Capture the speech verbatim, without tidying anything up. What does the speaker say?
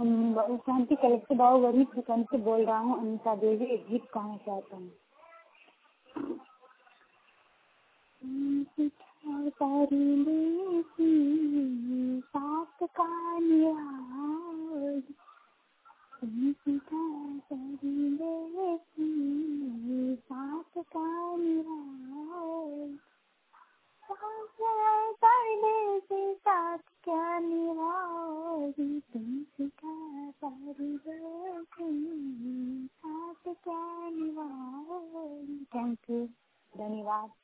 शांति collector बाबू worry प्रखंड से बोल रहा हूँ। अनिता देवी एक गीत गाना चाहता हूँ। सात कानिया सात कानिया साथ क्या निभाओगी तुम सिखा सारी साथ क्या निभाओगी। थैंक यू, धन्यवाद।